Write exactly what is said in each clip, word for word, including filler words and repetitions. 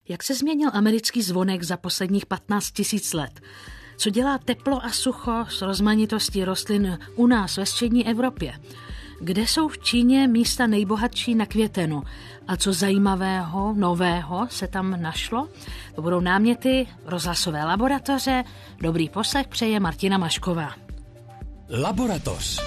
Jak se změnil americký zvonek za posledních patnáct tisíc let? Co dělá teplo a sucho s rozmanitostí rostlin u nás ve střední Evropě? Kde jsou v Číně místa nejbohatší na květenu? A co zajímavého, nového se tam našlo? To budou náměty rozhlasové laboratoře. Dobrý poslech přeje Martina Mašková. Laboratoř.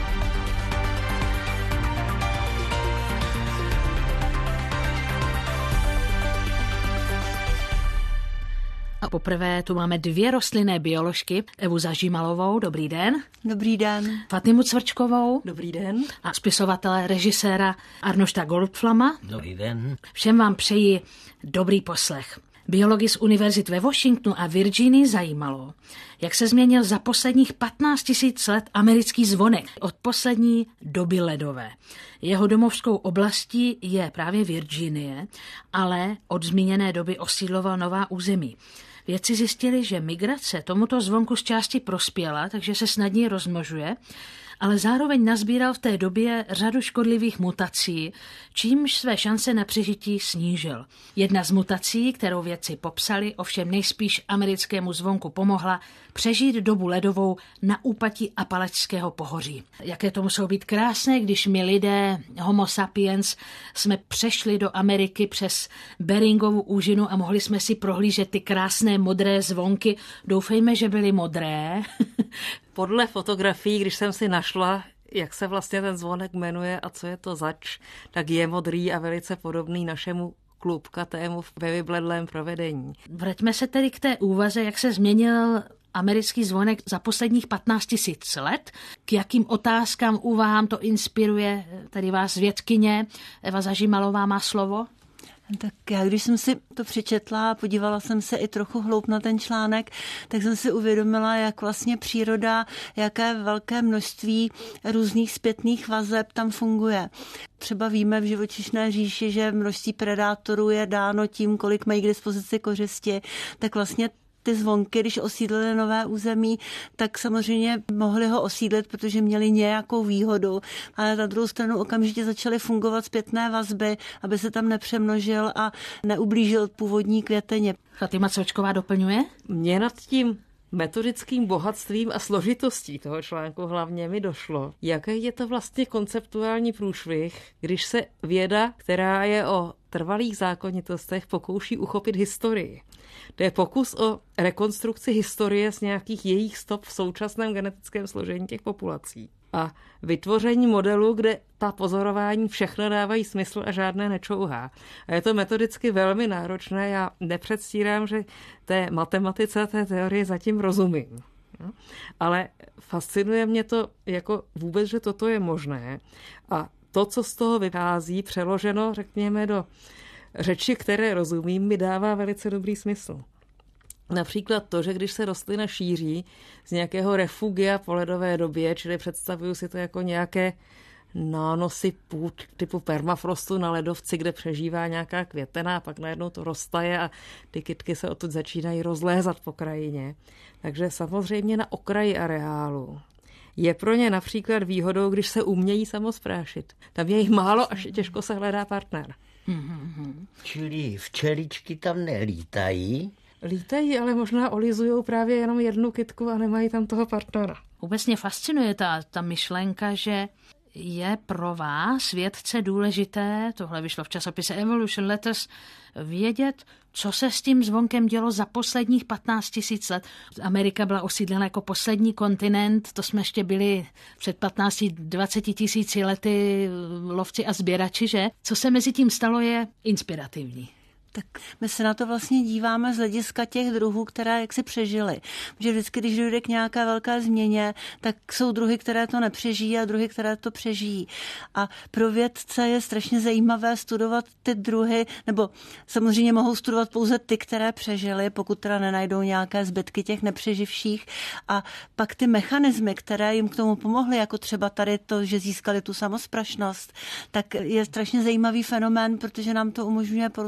A poprvé tu máme dvě rostlinné bioložky. Evu Zažímalovou, dobrý den. Dobrý den. Fatimu Cvrčkovou. Dobrý den. A spisovatele, režiséra Arnošta Goldflama. Dobrý den. Všem vám přeji dobrý poslech. Biology z univerzit ve Washingtonu a Virginii zajímalo, jak se změnil za posledních patnáct tisíc let americký zvonek od poslední doby ledové. Jeho domovskou oblastí je právě Virginie, ale od zmíněné doby osídloval nová území. Vědci zjistili, že migrace tomuto zvonku z části prospěla, takže se snadněji rozmnožuje, ale zároveň nazbíral v té době řadu škodlivých mutací, čímž své šance na přežití snížil. Jedna z mutací, kterou vědci popsali, ovšem nejspíš americkému zvonku pomohla přežít dobu ledovou na úpatí Apalačského pohoří. Jaké to muselo být krásné, když my lidé, homo sapiens, jsme přešli do Ameriky přes Beringovu úžinu a mohli jsme si prohlížet ty krásné modré zvonky. Doufejme, že byly modré. Podle fotografií, když jsem si našla, jak se vlastně ten zvonek jmenuje a co je to zač, tak je modrý a velice podobný našemu klubkatému ve vybledlém provedení. Vraťme se tedy k té úvaze, jak se změnil americký zvonek za posledních patnáct tisíc let. K jakým otázkám, úvahám to inspiruje tady vás vědkyně? Eva Zažímalová má slovo. Tak já, když jsem si to přečetla a podívala jsem se i trochu hloub na ten článek, tak jsem si uvědomila, jak vlastně příroda, jaké velké množství různých zpětných vazeb tam funguje. Třeba víme v živočišné říši, že množství predátorů je dáno tím, kolik mají k dispozici kořisti, tak vlastně ty zvonky, když osídlili nové území, tak samozřejmě mohli ho osídlit, protože měli nějakou výhodu, ale na druhou stranu okamžitě začaly fungovat zpětné vazby, aby se tam nepřemnožil a neublížil původní květeně. Fatima Cvrčková doplňuje? Mě nad tím metodickým bohatstvím a složitostí toho článku hlavně mi došlo, jaký je to vlastně konceptuální průšvih, když se věda, která je o trvalých zákonitostech, pokouší uchopit historii. To je pokus o rekonstrukci historie z nějakých jejich stop v současném genetickém složení těch populací. A vytvoření modelu, kde ta pozorování všechno dávají smysl a žádné nečouhá. A je to metodicky velmi náročné. Já nepředstírám, že té matematice, té teorie zatím rozumím. Ale fascinuje mě to jako vůbec, že toto je možné. A to, co z toho vychází, přeloženo, řekněme, do řeči, které rozumím, mi dává velice dobrý smysl. Například to, že když se rostlina šíří z nějakého refugia po ledové době, čili představuju si to jako nějaké nánosy půd typu permafrostu na ledovci, kde přežívá nějaká květena a pak najednou to roztaje a ty kytky se odtud začínají rozlézat po krajině. Takže samozřejmě na okraji areálu je pro ně například výhodou, když se umějí samosprášit. Tam je jich málo, až těžko se hledá partner. Mm-hmm. Čili včeličky tam nelítají? Lítají, ale možná olizujou právě jenom jednu kytku a nemají tam toho partnera. Vůbec mě fascinuje ta, ta myšlenka, že je pro vás, vědce, důležité, tohle vyšlo v časopise Evolution Letters, vědět, co se s tím zvonkem dělo za posledních patnáct tisíc let. Amerika byla osídlena jako poslední kontinent, to jsme ještě byli před patnácti dvaceti tisíci lety lovci a sběrači, že? Co se mezi tím stalo, je inspirativní. Tak my se na to vlastně díváme z hlediska těch druhů, které jaksi přežily. Protože vždycky, když dojde k nějaké velké změně, tak jsou druhy, které to nepřežijí a druhy, které to přežijí. A pro vědce je strašně zajímavé studovat ty druhy, nebo samozřejmě mohou studovat pouze ty, které přežily, pokud teda nenajdou nějaké zbytky těch nepřeživších. A pak ty mechanismy, které jim k tomu pomohly, jako třeba tady to, že získali tu samosprašnost, tak je strašně zajímavý fenomén, protože nám to umožňuje porozumět jiným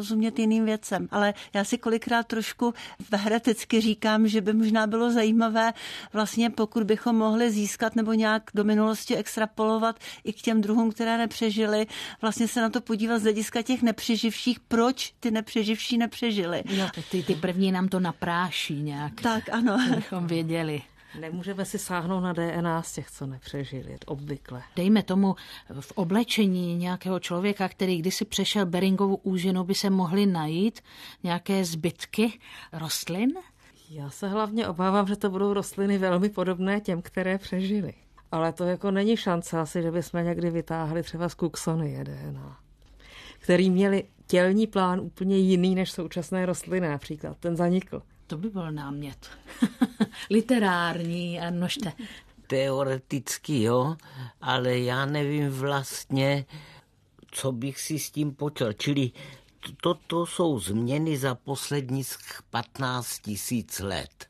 jiným věcem. Ale já si kolikrát trošku hereticky říkám, že by možná bylo zajímavé vlastně, pokud bychom mohli získat nebo nějak do minulosti extrapolovat i k těm druhům, které nepřežili, vlastně se na to podívat z hlediska těch nepřeživších, proč ty nepřeživší nepřežili. Jo, ty, ty první nám to napráší nějak. Tak, ano. Abychom věděli. Nemůžeme si sáhnout na D N A z těch, co nepřežili, obvykle. Dejme tomu v oblečení nějakého člověka, který kdysi přešel Beringovu úžinu, by se mohly najít nějaké zbytky rostlin? Já se hlavně obávám, že to budou rostliny velmi podobné těm, které přežili. Ale to jako není šance asi, že bychom někdy vytáhli třeba z Cooksonie D N A, který měli tělní plán úplně jiný než současné rostliny například. Ten zanikl. To by byl námět. Literární a množte. Teoreticky jo, ale já nevím vlastně, co bych si s tím počal. Čili to, to jsou změny za posledních patnáct tisíc let.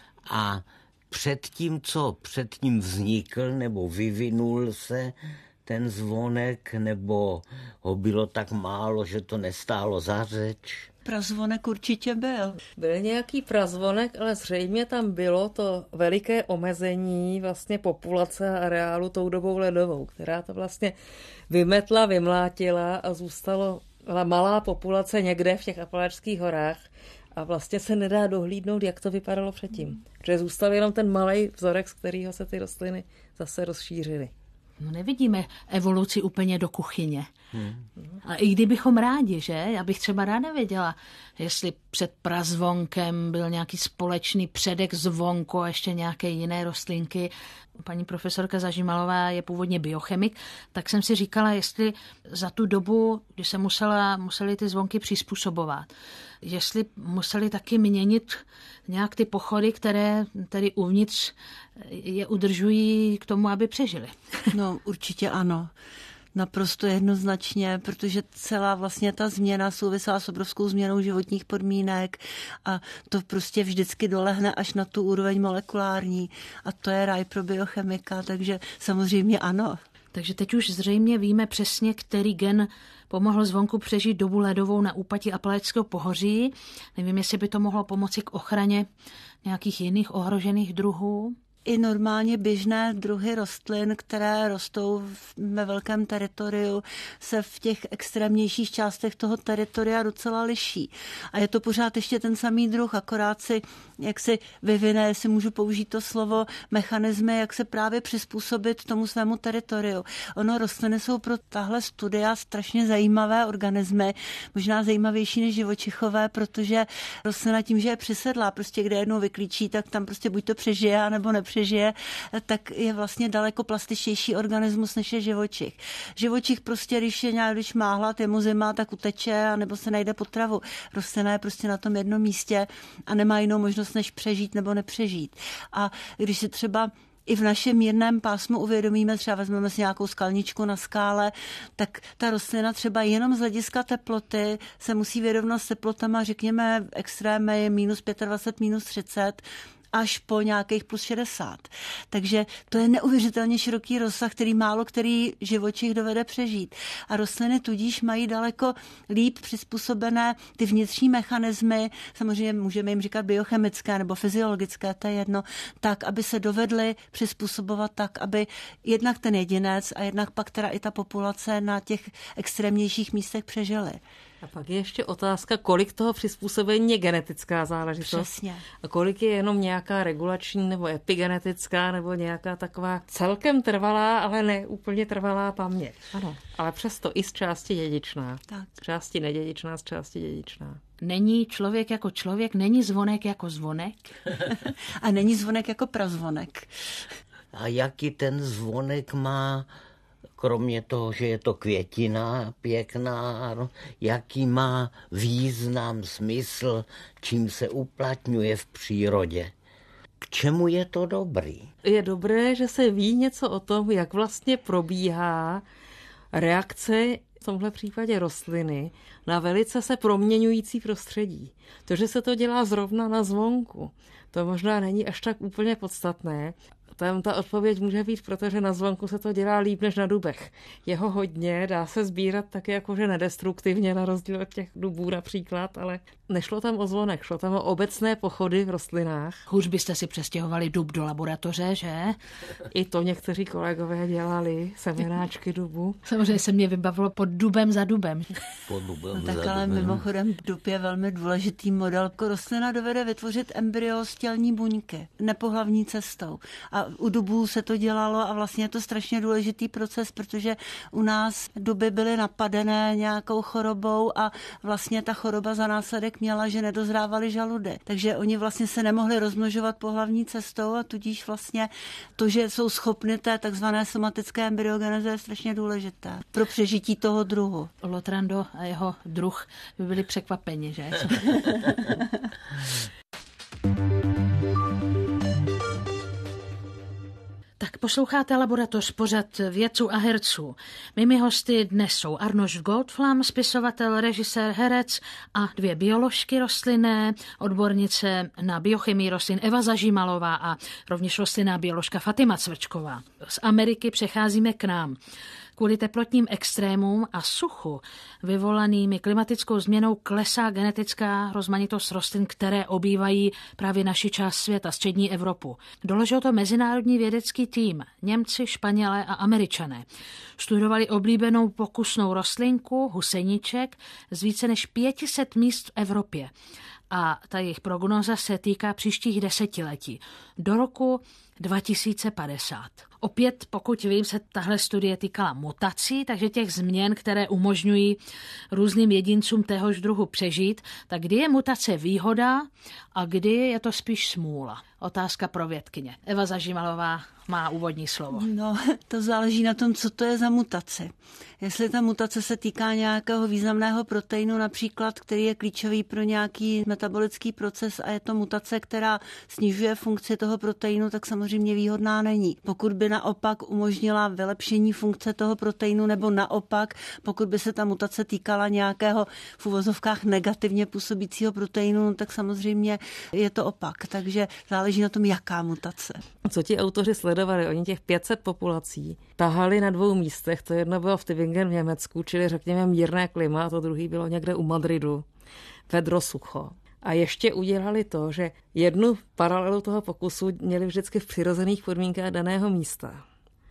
A před tím, co před tím vznikl nebo vyvinul se ten zvonek, nebo ho bylo tak málo, že to nestálo za řeč? Prazvonek určitě byl. Byl nějaký prazvonek, ale zřejmě tam bylo to veliké omezení vlastně populace a areálu tou dobou ledovou, která to vlastně vymetla, vymlátila a zůstalo malá populace někde v těch Apalačských horách a vlastně se nedá dohlídnout, jak to vypadalo předtím. Protože zůstal jenom ten malej vzorek, z kterého se ty rostliny zase rozšířily. No nevidíme evoluci úplně do kuchyně. Hmm. A i kdybychom rádi, že? Já bych třeba ráda věděla, jestli před prazvonkem byl nějaký společný předek zvonku a ještě nějaké jiné rostlinky. Paní profesorka Zažimalová je původně biochemik, tak jsem si říkala, jestli za tu dobu, kdy se musela, museli ty zvonky přizpůsobovat, jestli museli taky měnit nějak ty pochody, které tedy uvnitř je udržují k tomu, aby přežili. No určitě ano. Naprosto jednoznačně, protože celá vlastně ta změna souvisela s obrovskou změnou životních podmínek a to prostě vždycky dolehne až na tu úroveň molekulární a to je ráj pro biochemika, takže samozřejmě ano. Takže teď už zřejmě víme přesně, který gen pomohl zvonku přežít dobu ledovou na úpatí Apalačského pohoří. Nevím, jestli by to mohlo pomoci k ochraně nějakých jiných ohrožených druhů. I normálně běžné druhy rostlin, které rostou ve velkém teritoriu, se v těch extrémnějších částech toho teritoria docela liší. A je to pořád ještě ten samý druh, akorát si, jak si vyvine, jestli můžu použít to slovo, mechanismy, jak se právě přizpůsobit tomu svému teritoriu. Ono, rostliny jsou pro tahle studia strašně zajímavé organismy, možná zajímavější než živočichové, protože rostlina tím, že je přisedlá, prostě kde jednou vyklíčí, tak tam prostě buď to přežije, anebo nepřežije. přežije, tak je vlastně daleko plastičtější organismus, než je živočich. Živočich prostě, když je nějak, když má hlad, je mu zima, tak uteče a nebo se najde potravu. Rostlina je prostě na tom jednom místě a nemá jinou možnost, než přežít nebo nepřežít. A když si třeba i v našem mírném pásmu uvědomíme, třeba vezmeme si nějakou skalničku na skále, tak ta rostlina třeba jenom z hlediska teploty se musí vyrovnat s teplotama, řekněme, extrémně je minus dvacet pět, minus třicet, až po nějakých plus šedesát. Takže to je neuvěřitelně široký rozsah, který málo který živočich dovede přežít. A rostliny tudíž mají daleko líp přizpůsobené ty vnitřní mechanismy, samozřejmě můžeme jim říkat biochemické nebo fyziologické, to je jedno, tak, aby se dovedly přizpůsobovat tak, aby jednak ten jedinec a jednak pak teda i ta populace na těch extrémnějších místech přežily. A pak je ještě otázka, kolik toho přizpůsobení je genetická záležitost. Přesně. A kolik je jenom nějaká regulační nebo epigenetická nebo nějaká taková celkem trvalá, ale ne úplně trvalá paměť. Ano. Ale přesto i z části dědičná. Tak. Z části nedědičná, z části dědičná. Není člověk jako člověk, není zvonek jako zvonek. A není zvonek jako prazvonek. A jaký ten zvonek má, kromě toho, že je to květina pěkná, jaký má význam, smysl, čím se uplatňuje v přírodě? K čemu je to dobrý? Je dobré, že se ví něco o tom, jak vlastně probíhá reakce, v tomhle případě rostliny, na velice se proměňující prostředí. To, že se to dělá zrovna na zvonku, to možná není až tak úplně podstatné. Tam ta odpověď může být, protože na zvonku se to dělá líp než na dubech. Jeho hodně, dá se sbírat tak jakože nedestruktivně, na rozdíl od těch dubů například, ale nešlo tam o zvonek, šlo tam o obecné pochody v rostlinách. Hůř byste si přestěhovali dub do laboratoře, že? I to někteří kolegové dělali, semenáčky dubu. Samozřejmě se mě vybavilo pod dubem za dubem. Pod dubem no, tak za ale dubem. mimochodem dub je velmi důležitý model. Rostlina dovede vytvořit embryo z tělní buňky nepohlavní cestou. A u dubů se to dělalo a vlastně je to strašně důležitý proces, protože u nás duby byly napadené nějakou chorobou a vlastně ta choroba za následek měla, že nedozrávali žaludek. Takže oni vlastně se nemohli rozmnožovat pohlavní cestou a tudíž vlastně to, že jsou schopny té takzvané somatické embryogeneze, je strašně důležité pro přežití toho druhu. Lotrando a jeho druh by byli překvapeni, že? Tak posloucháte Laboratoř, pořad vědců a herců. Mými hosty dnes jsou Arnošt Goldflam, spisovatel, režisér, herec a dvě bioložky rostlinné, odbornice na biochemii rostlin Eva Zažímalová a rovněž rostlinná bioložka Fatima Cvrčková. Z Ameriky přecházíme k nám. Kvůli teplotním extrémům a suchu vyvolanými klimatickou změnou klesá genetická rozmanitost rostlin, které obývají právě naši část světa, střední Evropu. Doložil to mezinárodní vědecký tým, Němci, Španělé a Američané. Studovali oblíbenou pokusnou rostlinku, huseniček, z více než pět set míst v Evropě. A ta jejich prognoza se týká příštích desetiletí. Do roku dva tisíce padesát. Opět, pokud vím, se tahle studie týkala mutací, takže těch změn, které umožňují různým jedincům téhož druhu přežít, tak kdy je mutace výhoda a kdy je to spíš smůla? Otázka pro vědkyně. Eva Zažímalová má úvodní slovo. No, to záleží na tom, co to je za mutaci. Jestli ta mutace se týká nějakého významného proteinu, například, který je klíčový pro nějaký metabolický proces a je to mutace, která snižuje funkci toho proteinu, tak samozřejmě výhodná není. Pokud by naopak umožnila vylepšení funkce toho proteinu, nebo naopak, pokud by se ta mutace týkala nějakého v uvozovkách negativně působícího proteinu, tak samozřejmě je to opak. Takže záleží na tom, jaká mutace. Co ti autoři sledovali? Oni těch pět set populací tahali na dvou místech. To jedno bylo v Tübingen v Německu, čili řekněme mírné klima, a to druhý bylo někde u Madridu, vedro sucho. A ještě udělali to, že jednu paralelu toho pokusu měli vždycky v přirozených podmínkách daného místa.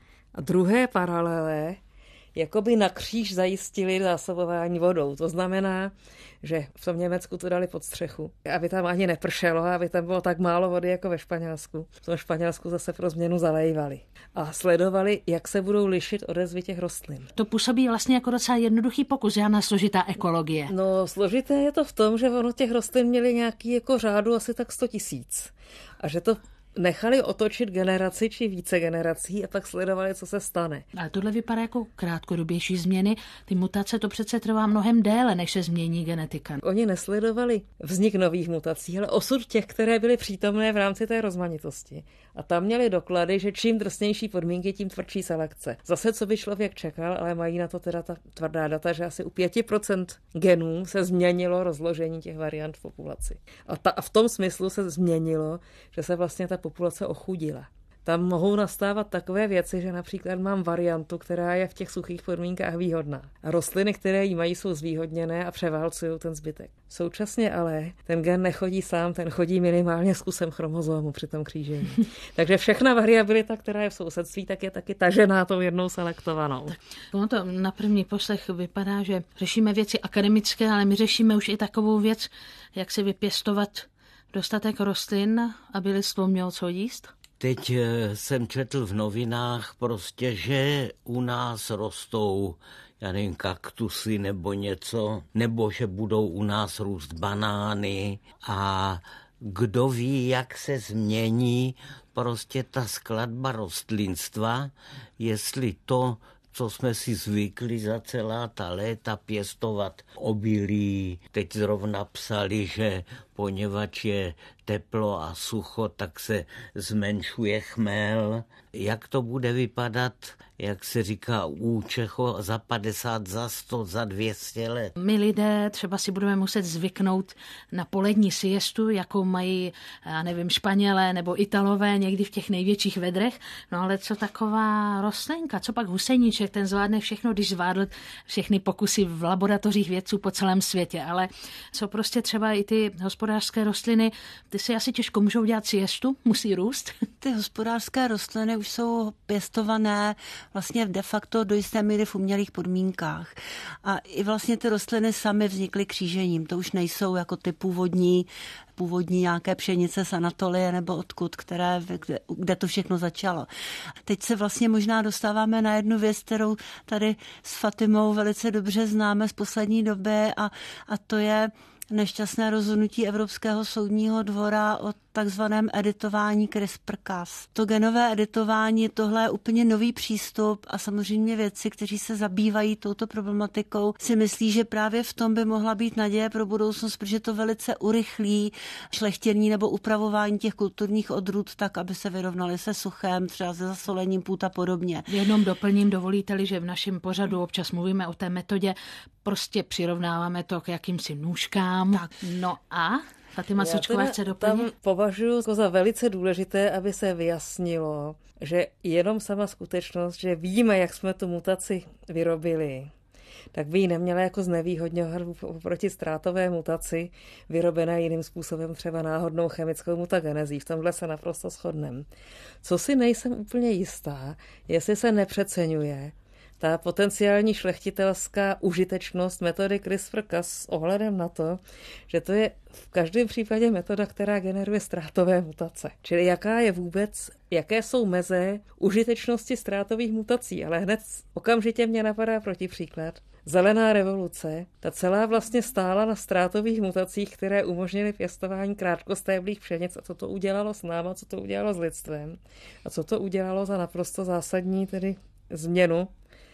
A druhé paralele jakoby na kříž zajistili zásobování vodou. To znamená, že v tom Německu to dali pod střechu, aby tam ani nepršelo, aby tam bylo tak málo vody jako ve Španělsku. V tom Španělsku zase pro změnu zalejvali. A sledovali, jak se budou lišit odezvy těch rostlin. To působí vlastně jako docela jednoduchý pokus, žádná složitá ekologie. No, složité je to v tom, že ono těch rostlin měli nějaký jako řádu asi tak sto tisíc. A že to nechali otočit generaci či více generací a pak sledovali, co se stane. Ale tohle vypadá jako krátkodobější změny. Ty mutace, to přece trvá mnohem déle, než se změní genetika. Oni nesledovali vznik nových mutací, ale osud těch, které byly přítomné v rámci té rozmanitosti. A tam měli doklady, že čím drsnější podmínky, tím tvrdší selekce. Zase, co by člověk čekal, ale mají na to teda ta tvrdá data, že asi u pět procent genů se změnilo rozložení těch variant v populaci. A, ta, a v tom smyslu se změnilo, že se vlastně ta populace ochudila. Tam mohou nastávat takové věci, že například mám variantu, která je v těch suchých podmínkách výhodná. A rostliny, které ji mají, jsou zvýhodněné a převálcují ten zbytek. Současně ale ten gen nechodí sám, ten chodí minimálně s kusem chromozomu při tom křížení. Takže všechna variabilita, která je v sousedství, tak je taky tažená tou jednou selektovanou. Ono to na první poslech vypadá, že řešíme věci akademické, ale my řešíme už i takovou věc, jak si vypěstovat dostatek rostlin, aby lidstvo mělo co jíst. Teď jsem četl v novinách prostě, že u nás rostou, já nevím, kaktusy nebo něco, nebo že budou u nás růst banány a kdo ví, jak se změní prostě ta skladba rostlinstva, jestli to, co jsme si zvykli za celá ta léta pěstovat obilí. Teď zrovna psali, že poněvadž je teplo a sucho, tak se zmenšuje chmel. Jak to bude vypadat, jak se říká u Čecho, za padesát, za sto, za dvě stě let? My lidé třeba si budeme muset zvyknout na polední siestu, jakou mají, já nevím, Španělé nebo Italové někdy v těch největších vedrech. No ale co taková rostlinka, co pak huseníček, ten zvládne všechno, když zvládl všechny pokusy v laboratořích vědců po celém světě. Ale co prostě třeba i ty hospodářské rostliny, ty si asi těžko můžou dělat siestu, musí růst. Ty hospodářské rostliny už jsou pěstované vlastně de facto do jisté míry v umělých podmínkách. A i vlastně ty rostliny samy vznikly křížením. To už nejsou jako ty původní, původní nějaké pšenice z Anatolie nebo odkud, které, kde, kde to všechno začalo. Teď se vlastně možná dostáváme na jednu věc, kterou tady s Fatimou velice dobře známe z poslední doby a, a to je nešťastné rozhodnutí Evropského soudního dvora o takzvaném editování CRISPR-Cas. To genové editování, tohle je úplně nový přístup a samozřejmě vědci, kteří se zabývají touto problematikou, si myslí, že právě v tom by mohla být naděje pro budoucnost, protože to velice urychlí šlechtění nebo upravování těch kulturních odrůd tak, aby se vyrovnali se suchem, třeba se zasolením půd a podobně. V jednom doplním, dovolíte-li, že v našem pořadu občas mluvíme o té metodě, prostě přirovnáváme to k jakýmsi nůžkám. Tak. No a Fatima Sočková chce doplnit? Tam považuji za velice důležité, aby se vyjasnilo, že jenom sama skutečnost, že víme, jak jsme tu mutaci vyrobili, tak by ji neměla jako znevýhodňovat oproti ztrátové mutaci vyrobené jiným způsobem, třeba náhodnou chemickou mutagenezí. V tomhle se naprosto shodneme. Co si nejsem úplně jistá, jestli se nepřeceňuje ta potenciální šlechtitelská užitečnost metody CRISPR-Cas s ohledem na to, že to je v každém případě metoda, která generuje ztrátové mutace. Čili jaká je vůbec, jaké jsou meze užitečnosti ztrátových mutací, ale hned okamžitě mě napadá protipříklad. Zelená revoluce, ta celá vlastně stála na ztrátových mutacích, které umožnily pěstování krátkostéblých pšenic. A co to udělalo s náma, co to udělalo s lidstvem a co to udělalo za naprosto zásadní tedy změnu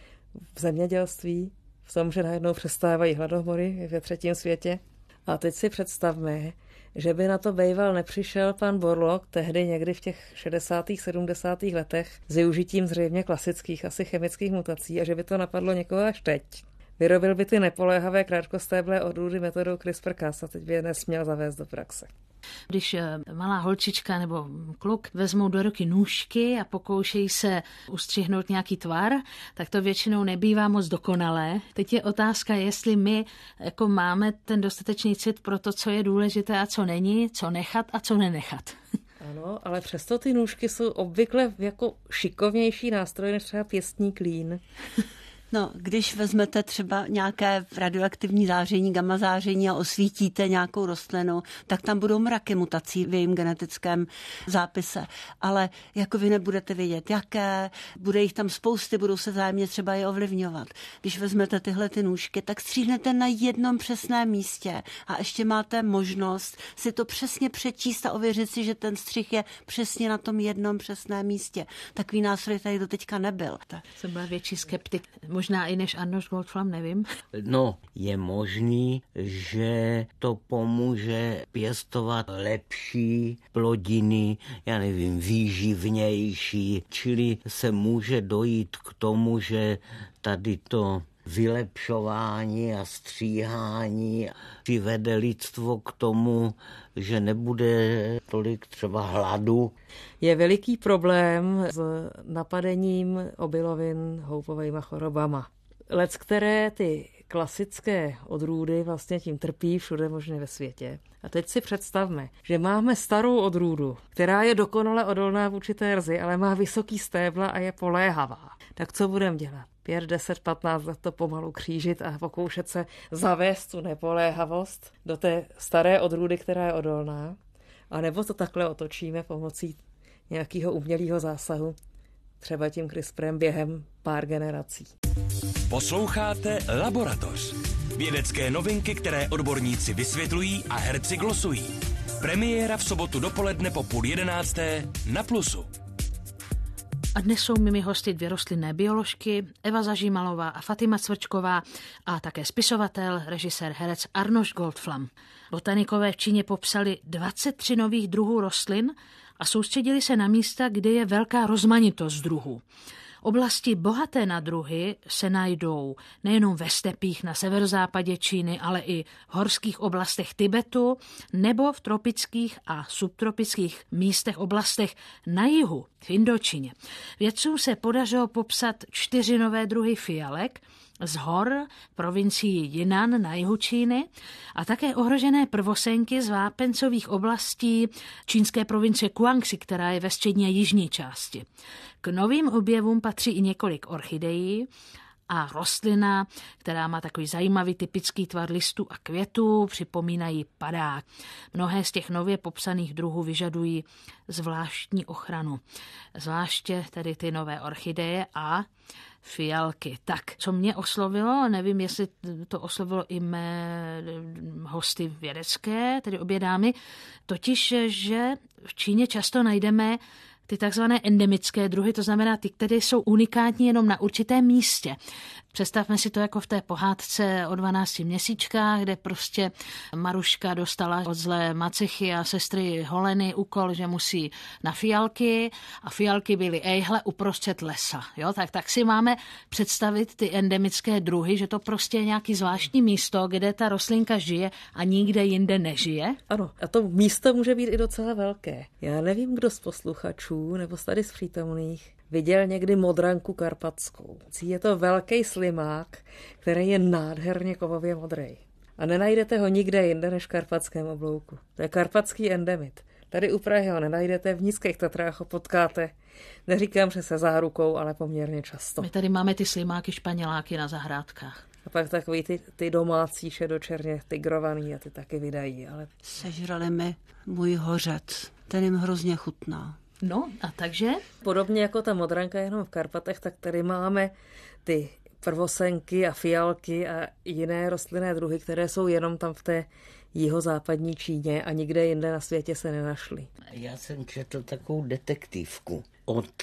v zemědělství, v tom, že najednou přestávají hladomory ve třetím světě. A teď si představme, že by na to bejval nepřišel pan Borlaug tehdy někdy v těch šedesátých, sedmdesátých letech s využitím zřejmě klasických asi chemických mutací a že by to napadlo někoho až teď. Vyrobil by ty nepoléhavé krátkostéblé odrůdy metodou CRISPR-Cas a teď by je nesměl zavést do praxe. Když malá holčička nebo kluk vezmou do ruky nůžky a pokoušejí se ustřihnout nějaký tvar, tak to většinou nebývá moc dokonalé. Teď je otázka, jestli my jako máme ten dostatečný cit pro to, co je důležité a co není, co nechat a co nenechat. Ano, ale přesto ty nůžky jsou obvykle jako šikovnější nástroj než třeba pěstní klín. No, když vezmete třeba nějaké radioaktivní záření, gamma záření a osvítíte nějakou rostlinu, tak tam budou mraky mutací v jejím genetickém zápise. Ale jako vy nebudete vědět, jaké, bude jich tam spousty, budou se vzájemně třeba je ovlivňovat. Když vezmete tyhle ty nůžky, tak stříhnete na jednom přesném místě a ještě máte možnost si to přesně přečíst a ověřit si, že ten střih je přesně na tom jednom přesném místě. Takový nástroj tady doteďka nebyl. Tak jsem byla větší skeptik. Možná i než Arnošt Goldflam, nevím. No, je možný, že to pomůže pěstovat lepší plodiny, já nevím, výživnější, čili se může dojít k tomu, že tady to vylepšování a stříhání přivede lidstvo k tomu, že nebude tolik třeba hladu. Je veliký problém s napadením obilovin houpovejma chorobama. Lec, které ty klasické odrůdy vlastně tím trpí všude možně ve světě. A teď si představme, že máme starou odrůdu, která je dokonale odolná vůči té rzi, ale má vysoký stébla a je poléhavá. Tak co budeme dělat? pět, deset, patnáct let to pomalu křížit a pokoušet se zavést tu nepoléhavost do té staré odrůdy, která je odolná. A nebo to takhle otočíme pomocí nějakého umělého zásahu, třeba tím CRISPRem během pár generací. Posloucháte Laboratoř. Vědecké novinky, které odborníci vysvětlují a herci glosují. Premiéra v sobotu dopoledne po půl jedenácté na Plusu. A dnes jsou mými hosty dvě rostlinné bioložky, Eva Zažímalová a Fatima Cvrčková a také spisovatel, režisér, herec Arnošt Goldflam. Botanikové v Číně popsali dvacet tři nových druhů rostlin a soustředili se na místa, kde je velká rozmanitost druhů. Oblasti bohaté na druhy se najdou nejenom ve stepích na severozápadě Číny, ale i v horských oblastech Tibetu nebo v tropických a subtropických místech oblastech na jihu, v Indočíně. Vědcům se podařilo popsat čtyři nové druhy fialek z hor provincií Jinan na jihu Číny a také ohrožené prvosenky z vápencových oblastí čínské provincie Guangxi, která je ve střední a jižní části. K novým objevům patří i několik orchidejí a rostlina, která má takový zajímavý typický tvar listů a květů, připomínají padák. Mnohé z těch nově popsaných druhů vyžadují zvláštní ochranu. Zvláště tedy ty nové orchideje a fialky. Tak, co mě oslovilo, nevím, jestli to oslovilo i mé hosty vědecké, tedy obě dámy, totiž, že v Číně často najdeme ty takzvané endemické druhy, to znamená ty, které jsou unikátní jenom na určitém místě. Představme si to jako v té pohádce o dvanácti měsíčkách, kde prostě Maruška dostala od zlé macechy a sestry Holeny úkol, že musí na fialky a fialky byly ejhle uprostřed lesa. Jo? Tak, tak si máme představit ty endemické druhy, že to prostě je nějaký zvláštní místo, kde ta rostlinka žije a nikde jinde nežije. Ano, a to místo může být i docela velké. Já nevím, kdo z posluchačů nebo z tady z přítomných viděl někdy modranku karpatskou. Je to velký slimák, který je nádherně kovově modrý. A nenajdete ho nikde jinde než v karpatském oblouku. To je karpatský endemit. Tady u Prahy ho nenajdete, v Nízkých Tatrách ho potkáte. Neříkám, že se zárukou, ale poměrně často. My tady máme ty slimáky španěláky na zahrádkách. A pak takový ty, ty domácí šedočerně tigrovaný a ty taky vydají. Ale... Sežrali mi můj hořec. Ten jim hrozně chutná. No a takže? Podobně jako ta modranka jenom v Karpatech, tak tady máme ty prvosenky a fialky a jiné rostlinné druhy, které jsou jenom tam v té jihozápadní Číně a nikde jinde na světě se nenašly. Já jsem četl takovou detektivku od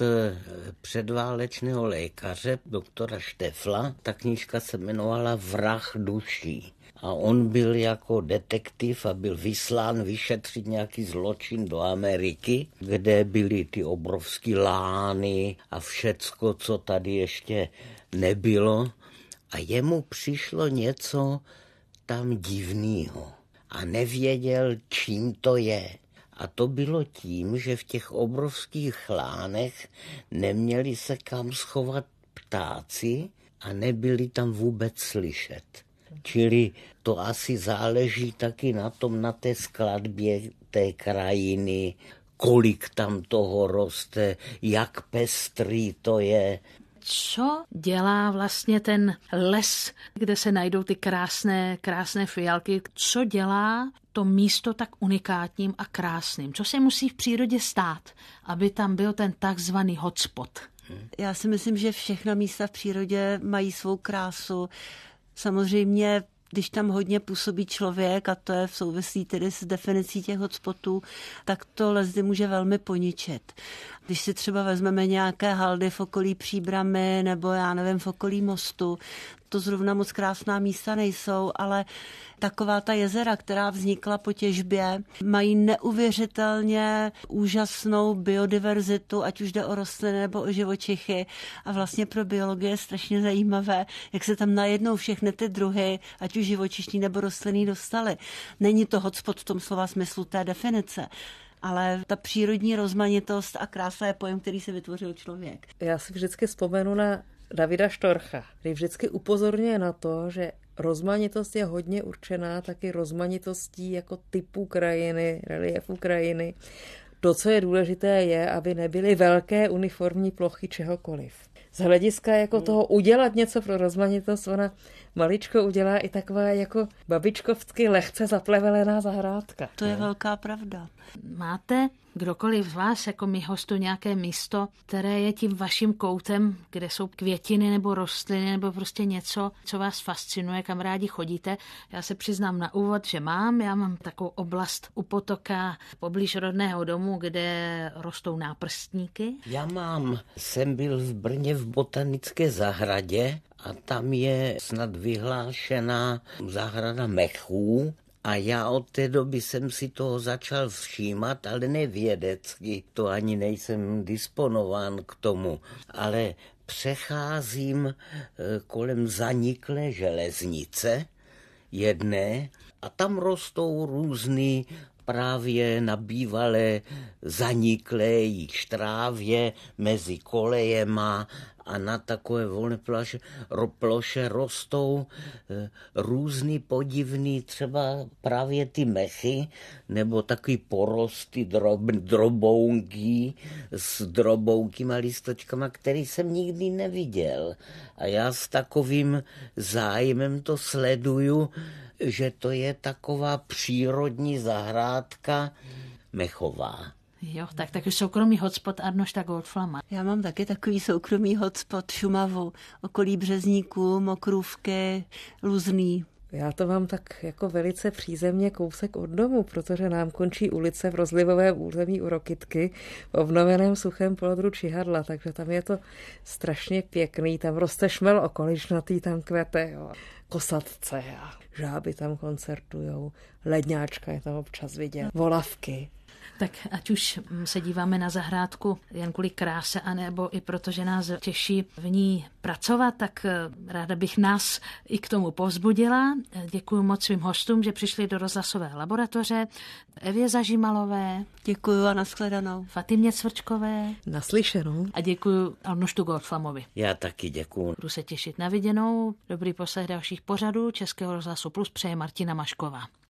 předválečného lékaře, doktora Štefla. Ta knížka se jmenovala Vrah duší. A on byl jako detektiv a byl vyslán vyšetřit nějaký zločin do Ameriky, kde byly ty obrovský lány a všecko, co tady ještě nebylo. A jemu přišlo něco tam divného a nevěděl, čím to je. A to bylo tím, že v těch obrovských lánech neměli se kam schovat ptáci a nebyli tam vůbec slyšet. Čili to asi záleží taky na tom, na té skladbě té krajiny, kolik tam toho roste, jak pestrý to je. Co dělá vlastně ten les, kde se najdou ty krásné, krásné fialky? Co dělá to místo tak unikátním a krásným? Co se musí v přírodě stát, aby tam byl ten takzvaný hotspot? Já si myslím, že všechna místa v přírodě mají svou krásu. Samozřejmě, když tam hodně působí člověk, a to je v souvislí tedy s definicí těch hotspotů, tak to lesy může velmi poničit. Když si třeba vezmeme nějaké haldy v okolí Příbramy nebo já nevím, v okolí Mostu, to zrovna moc krásná místa nejsou, ale taková ta jezera, která vznikla po těžbě, mají neuvěřitelně úžasnou biodiverzitu, ať už jde o rostliny nebo o živočichy. A vlastně pro biologie je strašně zajímavé, jak se tam najednou všechny ty druhy, ať už živočišní nebo rostlinný, dostaly. Není to hotspot v tom slova smyslu té definice, ale ta přírodní rozmanitost a krása je pojem, který se vytvořil člověk. Já si vždycky vzpomenu na Davida Štorcha, který vždycky upozorňuje na to, že rozmanitost je hodně určená taky rozmanitostí jako typu krajiny, reliefu krajiny. To, co je důležité, je, aby nebyly velké uniformní plochy čehokoliv. Z hlediska jako toho udělat něco pro rozmanitost, ona maličko udělá i taková jako babičkovsky lehce zaplevelená zahrádka. To je velká pravda. Máte kdokoliv z vás, jako mi hostu, nějaké místo, které je tím vaším koutem, kde jsou květiny nebo rostliny nebo prostě něco, co vás fascinuje, kam rádi chodíte. Já se přiznám na úvod, že mám. Já mám takovou oblast u potoka poblíž rodného domu, kde rostou náprstníky. Já mám, jsem byl v Brně v botanické zahradě a tam je snad vyhlášená zahrada mechů. A já od té doby jsem si toho začal všímat, ale ne vědecky, to ani nejsem disponován k tomu, ale přecházím kolem zaniklé železnice jedné a tam rostou různý právě na bývalé zaniklé již trávě mezi kolejema a na takové volné ploše, ploše rostou e, různý podivný, třeba právě ty mechy, nebo takový porosty drob, drobounky s drobounkýma listočkama, který jsem nikdy neviděl. A já s takovým zájmem to sleduju, že to je taková přírodní zahrádka mechová. Jo, tak taky soukromý hotspot Arnošta Goldflama. Já mám taky takový soukromý hotspot Šumavu, okolí Březníků, Mokrůvky, Luzný. Já to mám tak jako velice přízemně kousek od domu, protože nám končí ulice v rozlivovém území u Rokytky v obnoveném suchém polodru Čihadla, takže tam je to strašně pěkný, tam roste šmel okoličnatý, tam kvete, jo. Kosatce a žáby tam koncertujou, ledňáčka je tam občas vidět, volavky. Tak ať už se díváme na zahrádku jen kvůli kráse, anebo i protože nás těší v ní pracovat, tak ráda bych nás i k tomu povzbudila. Děkuji moc svým hostům, že přišli do rozhlasové laboratoře. Evě Zažimalové. Děkuji a nashledanou. Fatimě Cvrčkové. Naslyšenou. A děkuji Arnoštu Goldflamovi. Já taky děkuji. Budu se těšit na viděnou. Dobrý poslech dalších pořadů Českého rozhlasu Plus přeje Martina Mašková.